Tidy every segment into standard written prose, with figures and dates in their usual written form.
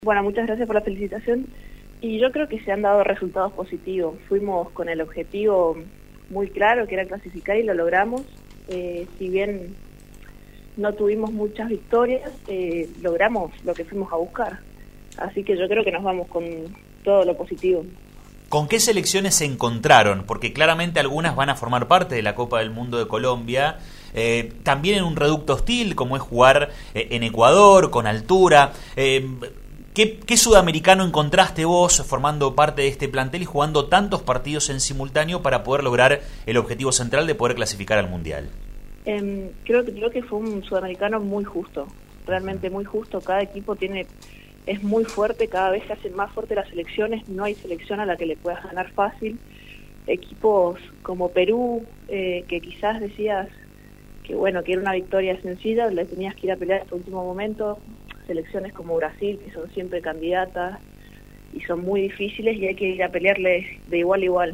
Bueno, muchas gracias por la felicitación. Y yo creo que se han dado resultados positivos. Fuimos con el objetivo muy claro, que era clasificar, y lo logramos. Si bien no tuvimos muchas victorias, logramos lo que fuimos a buscar. Así que yo creo que nos vamos con todo lo positivo. ¿Con qué selecciones se encontraron? Porque claramente algunas van a formar parte de la Copa del Mundo de Colombia, también en un reducto hostil, como es jugar en Ecuador, con altura. ¿Qué sudamericano encontraste vos formando parte de este plantel y jugando tantos partidos en simultáneo para poder lograr el objetivo central de poder clasificar al Mundial? Creo que fue un sudamericano muy justo, realmente muy justo. Cada equipo es muy fuerte, cada vez se hacen más fuertes las selecciones, no hay selección a la que le puedas ganar fácil. Equipos como Perú, que quizás decías que era una victoria sencilla, le tenías que ir a pelear hasta el último momento. Selecciones como Brasil, que son siempre candidatas y son muy difíciles y hay que ir a pelearles de igual a igual.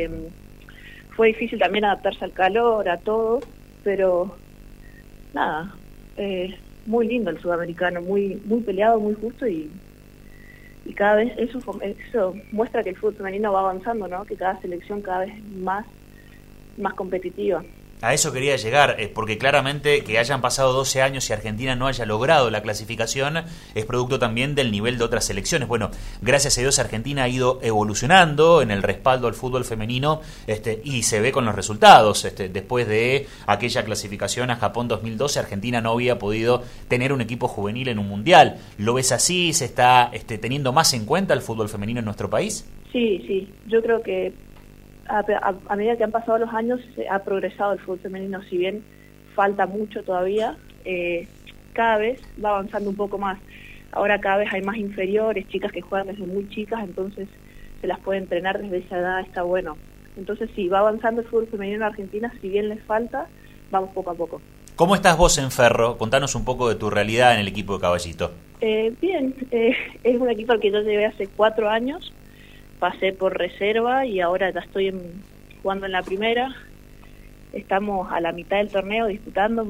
Fue difícil también adaptarse al calor, a todo, pero nada, muy lindo el sudamericano, muy peleado, muy justo, y cada vez eso muestra que el fútbol femenino va avanzando, ¿no? Que cada selección cada vez más competitiva. A eso quería llegar, porque claramente que hayan pasado 12 años y Argentina no haya logrado la clasificación es producto también del nivel de otras selecciones. Bueno, gracias a Dios Argentina ha ido evolucionando en el respaldo al fútbol femenino, y se ve con los resultados. Después de aquella clasificación a Japón 2012, Argentina no había podido tener un equipo juvenil en un mundial. ¿Lo ves así? ¿Se está teniendo más en cuenta el fútbol femenino en nuestro país? Sí, yo creo que a medida que han pasado los años ha progresado el fútbol femenino, si bien falta mucho todavía, cada vez va avanzando un poco más. Ahora cada vez hay más inferiores, chicas que juegan desde muy chicas, entonces se las puede entrenar desde esa edad, está bueno. Entonces sí, va avanzando el fútbol femenino en Argentina, si bien les falta, vamos poco a poco. ¿Cómo estás vos en Ferro? Contanos un poco de tu realidad en el equipo de Caballito. Bien, es un equipo al que yo llevé hace 4 años. Pasé por reserva y ahora ya estoy jugando en la primera. Estamos a la mitad del torneo disputando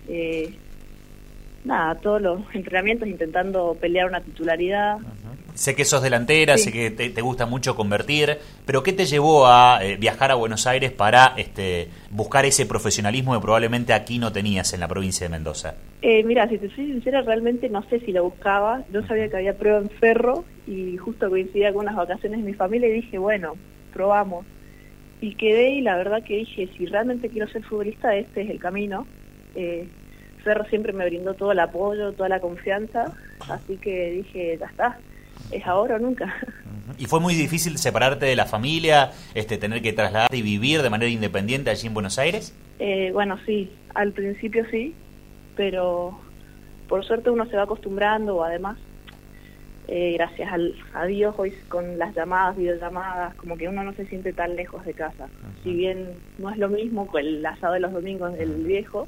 todos los entrenamientos, intentando pelear una titularidad. Sé que sos delantera, sí. Sé que te gusta mucho convertir, pero ¿qué te llevó a viajar a Buenos Aires para buscar ese profesionalismo que probablemente aquí no tenías en la provincia de Mendoza? Mira, si te soy sincera, realmente no sé si lo buscaba. Yo sabía que había prueba en Ferro y justo coincidía con unas vacaciones de mi familia y dije, bueno, probamos. Y quedé, y la verdad que dije, si realmente quiero ser futbolista, este es el camino. Ferro siempre me brindó todo el apoyo, toda la confianza, así que dije, ya está, es ahora o nunca. ¿Y fue muy difícil separarte de la familia, tener que trasladarte y vivir de manera independiente allí en Buenos Aires? Bueno, sí, al principio sí, pero por suerte uno se va acostumbrando. Además, gracias a Dios, hoy con las videollamadas, como que uno no se siente tan lejos de casa. Si bien no es lo mismo con el asado de los domingos del viejo,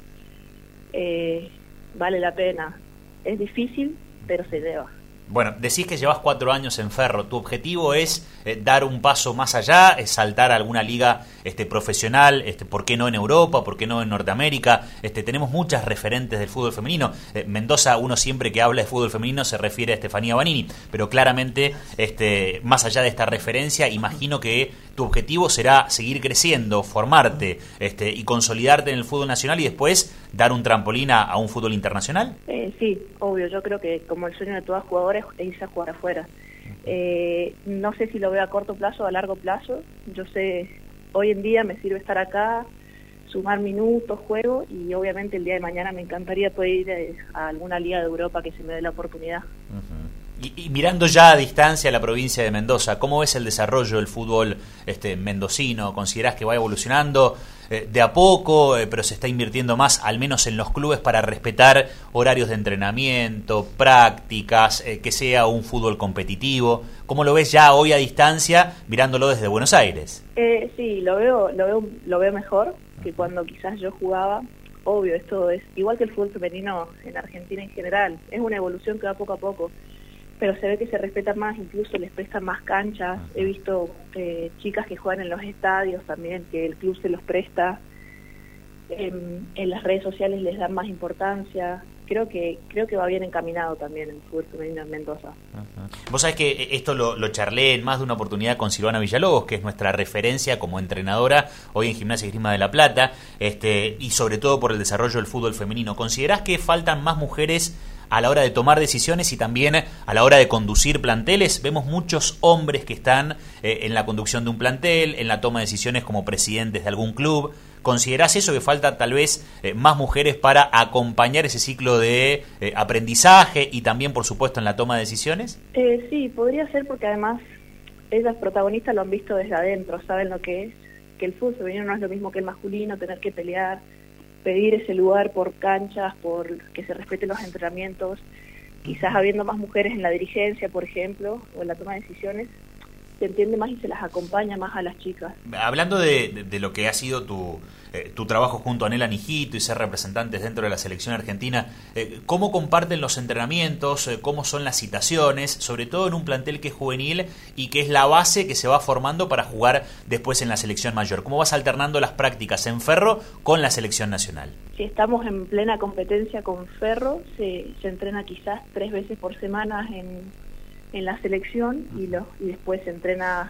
vale la pena. Es difícil, pero se lleva. Bueno, decís que llevas 4 años en Ferro. ¿Tu objetivo es dar un paso más allá, es saltar a alguna liga profesional? ¿Por qué no en Europa? ¿Por qué no en Norteamérica? Tenemos muchas referentes del fútbol femenino. Mendoza, uno siempre que habla de fútbol femenino se refiere a Estefanía Banini, pero claramente, más allá de esta referencia, imagino que tu objetivo será seguir creciendo, formarte y consolidarte en el fútbol nacional y después dar un trampolín a un fútbol internacional. Sí, obvio. Yo creo que como el sueño de todas jugadoras es irse a jugar afuera. No sé si lo veo a corto plazo o a largo plazo. Yo sé, hoy en día me sirve estar acá, sumar minutos, juego, y obviamente el día de mañana me encantaría poder ir a alguna liga de Europa que se me dé la oportunidad. Y mirando ya a distancia la provincia de Mendoza, ¿cómo ves el desarrollo del fútbol mendocino? ¿Considerás que va evolucionando de a poco, pero se está invirtiendo más, al menos en los clubes, para respetar horarios de entrenamiento, prácticas, que sea un fútbol competitivo? ¿Cómo lo ves ya hoy a distancia, mirándolo desde Buenos Aires? Sí, lo veo mejor que cuando quizás yo jugaba. Obvio, esto es igual que el fútbol femenino en Argentina en general. Es una evolución que va poco a poco, pero se ve que se respeta más, incluso les prestan más canchas. He visto chicas que juegan en los estadios también, que el club se los presta. En las redes sociales les dan más importancia. creo que va bien encaminado también el fútbol femenino en Mendoza. Vos sabés que esto lo charlé en más de una oportunidad con Silvana Villalobos, que es nuestra referencia como entrenadora hoy en Gimnasia y Esgrima de La Plata, y sobre todo por el desarrollo del fútbol femenino. ¿Considerás que faltan más mujeres a la hora de tomar decisiones y también a la hora de conducir planteles? Vemos muchos hombres que están en la conducción de un plantel, en la toma de decisiones como presidentes de algún club. ¿Considerás eso, que falta tal vez más mujeres para acompañar ese ciclo de aprendizaje y también, por supuesto, en la toma de decisiones? Sí, podría ser, porque además ellas protagonistas lo han visto desde adentro, saben lo que es, que el fútbol femenino no es lo mismo que el masculino, tener que pelear, pedir ese lugar por canchas, por que se respeten los entrenamientos, quizás habiendo más mujeres en la dirigencia, por ejemplo, o en la toma de decisiones, se entiende más y se las acompaña más a las chicas. Hablando de lo que ha sido tu trabajo junto a Nela Nijito y ser representantes dentro de la selección argentina, ¿cómo comparten los entrenamientos? ¿Cómo son las citaciones? Sobre todo en un plantel que es juvenil y que es la base que se va formando para jugar después en la selección mayor. ¿Cómo vas alternando las prácticas en Ferro con la selección nacional? Si estamos en plena competencia con Ferro, se entrena quizás 3 veces por semana en la selección y después se entrena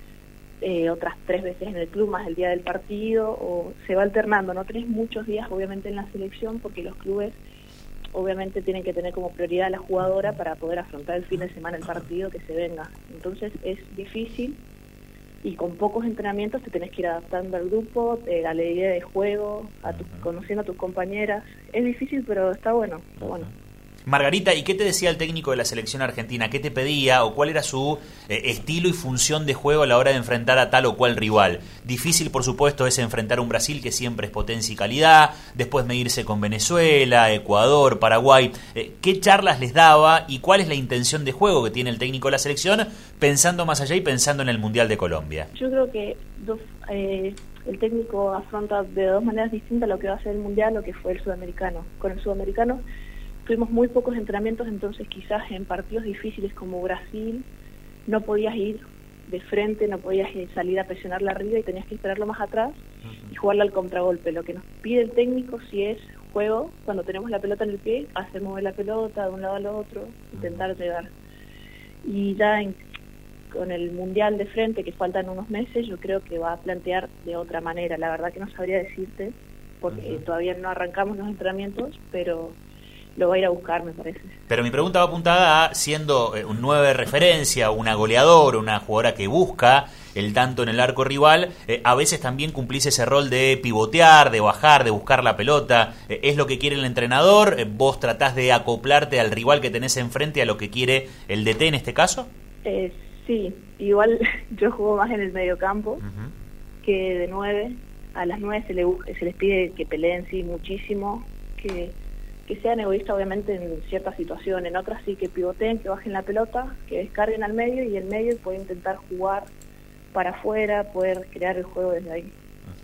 otras 3 veces en el club, más el día del partido, o se va alternando. No tenés muchos días obviamente en la selección, porque los clubes obviamente tienen que tener como prioridad a la jugadora para poder afrontar el fin de semana el partido que se venga. Entonces es difícil, y con pocos entrenamientos te tenés que ir adaptando al grupo, a la idea de juego, conociendo a tus compañeras. Es difícil, pero está bueno, está bueno. Margarita, ¿y qué te decía el técnico de la selección argentina? ¿Qué te pedía o cuál era su estilo y función de juego a la hora de enfrentar a tal o cual rival? Difícil, por supuesto, es enfrentar a un Brasil que siempre es potencia y calidad, después medirse con Venezuela, Ecuador, Paraguay. ¿Qué charlas les daba y cuál es la intención de juego que tiene el técnico de la selección, pensando más allá y pensando en el Mundial de Colombia? Yo creo que el técnico afronta de 2 maneras distintas lo que va a ser el Mundial, lo que fue el sudamericano. Con el sudamericano tuvimos muy pocos entrenamientos, entonces quizás en partidos difíciles como Brasil no podías ir de frente, no podías salir a presionarla arriba y tenías que esperarlo más atrás y jugarla al contragolpe. Lo que nos pide el técnico sí es juego, cuando tenemos la pelota en el pie, hacer mover la pelota de un lado al otro, intentar llegar. Y ya con el Mundial de frente, que faltan unos meses, yo creo que va a plantear de otra manera. La verdad que no sabría decirte, porque todavía no arrancamos los entrenamientos, pero lo va a ir a buscar, me parece. Pero mi pregunta va apuntada a, siendo un 9 de referencia, una goleadora, una jugadora que busca el tanto en el arco rival, a veces también cumplís ese rol de pivotear, de bajar, de buscar la pelota. ¿Es lo que quiere el entrenador? ¿Vos tratás de acoplarte al rival que tenés enfrente a lo que quiere el DT en este caso? Sí, igual yo juego más en el mediocampo que de 9. A las 9 se les pide que peleen, sí, muchísimo, que sean egoístas obviamente en ciertas situaciones, en otras sí que pivoteen, que bajen la pelota, que descarguen al medio, y el medio puede intentar jugar para afuera, poder crear el juego desde ahí.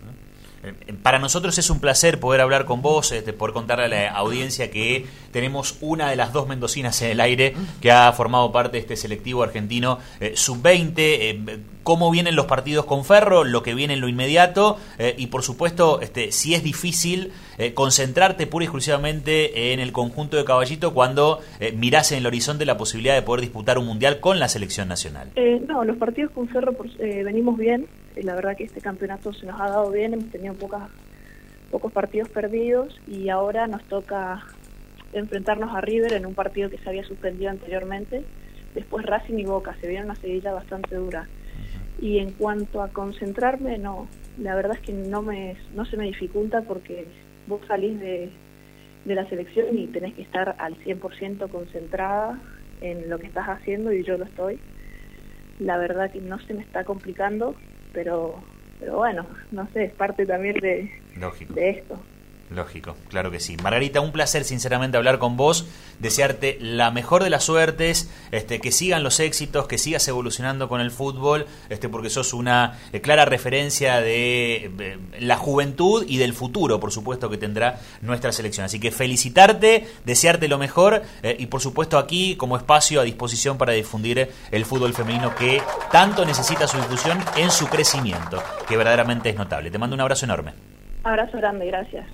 Para nosotros es un placer poder hablar con vos, poder contarle a la audiencia que tenemos una de las 2 mendocinas en el aire que ha formado parte de este selectivo argentino sub-20. ¿Cómo vienen los partidos con Ferro? Lo que viene en lo inmediato y por supuesto si es difícil concentrarte pura y exclusivamente en el conjunto de Caballito cuando mirás en el horizonte la posibilidad de poder disputar un mundial con la selección nacional. No, los partidos con Ferro venimos bien. La verdad que este campeonato se nos ha dado bien, hemos tenido pocos partidos perdidos, y ahora nos toca enfrentarnos a River en un partido que se había suspendido anteriormente, después Racing y Boca. Se viene una seguidilla bastante dura. Y en cuanto a concentrarme, no, la verdad es que no se me dificulta, porque vos salís de la selección y tenés que estar al 100% concentrada en lo que estás haciendo, y yo lo estoy. La verdad que no se me está complicando, pero bueno, no sé, es parte también de esto. Lógico, claro que sí. Margarita, un placer sinceramente hablar con vos, desearte la mejor de las suertes, que sigan los éxitos, que sigas evolucionando con el fútbol, porque sos una clara referencia de la juventud y del futuro, por supuesto, que tendrá nuestra selección. Así que felicitarte, desearte lo mejor y por supuesto aquí como espacio a disposición para difundir el fútbol femenino que tanto necesita su difusión en su crecimiento, que verdaderamente es notable. Te mando un abrazo enorme. Abrazo grande, gracias.